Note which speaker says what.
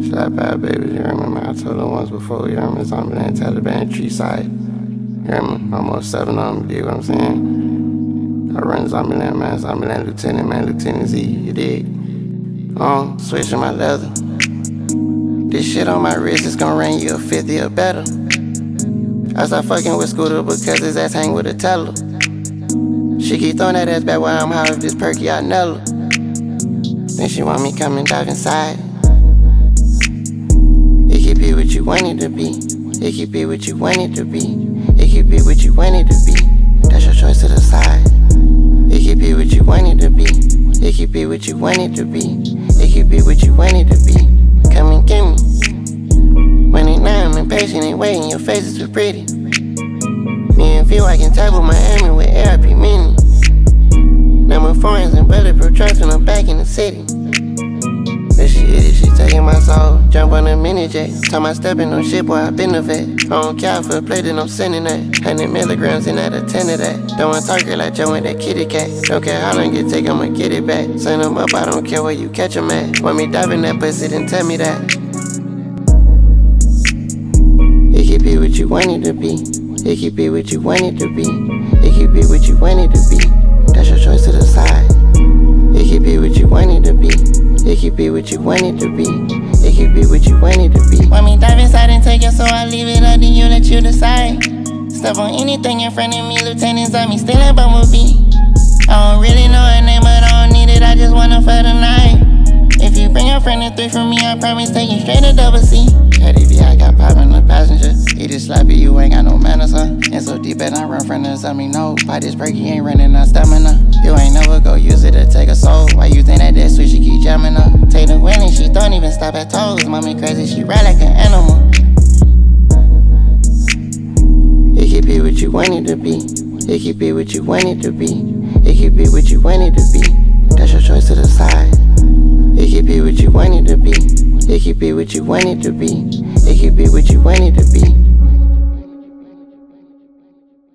Speaker 1: Shot bad babies, you remember? I told them once before, you remember? Zombieland, Taliban, Treeside. You remember? Almost 7 of them, you dig what I'm saying? I run Zombieland, man. Zombieland Lieutenant, man. Lieutenant Z, you dig? Switching my leather. This shit on my wrist is gonna ring you a 50 or better. I start fucking with Scooter because his ass hang with a teller. She keep throwing that ass back while I'm high with this perky, I know her. Then she want me come and dive inside. It could be what you want it to be. It could be what you want it to be. It could be what you want it to be. That's your choice to decide. It could be what you want it to be. It could be what you want it to be. It could be what you want it to be. Come and get me. When it now I'm impatient, ain't waiting, your face is too pretty. Me and Phil, I can tackle Miami with ARP Mini. Number foreigns and bulletproof trucks when I'm back in the city. But she taking my soul, jump on a mini jet. Time I stepping on shit, boy, I been a vet. I don't care for a plate that I'm sending that. 100 milligrams in that, a 10 of that. Don't want to talk like Joe with that kitty cat. Don't care how long it take, I'ma get it back. Send them up, I don't care where you catch them at. Want me diving that pussy, then tell me that. It could be what you want it to be. It could be what you want it to be. It could be what you want it to be. That's your choice to decide. It could be what you want it to be. It could be what you want it to be. It could be what you want it to be. Want me dive inside and take it, so I leave it up to you, let you decide. Step on anything in front of me, Lieutenant Zombie, still a bumblebee. I don't really know her name, but I don't need it, I just want her for the night. If you bring a friend of 3 from me, I promise take you straight to double C. KDV, I got pop in the passenger. He just slappy, you ain't got no manners, huh? And so deep and I run from the zombie, no. By this break, he ain't running out stamina. You ain't never go use it to take a soul. Why you think that switch, she keep jamming up? Take the wheel and she don't even stop at toes. Mommy crazy, she ride like an animal. It could be what you want it to be. It could be what you want it to be. It could be what you want it to be. That's your choice to decide. It could be what you want it to be. It could be what you want it to be. It could be what you want it to be.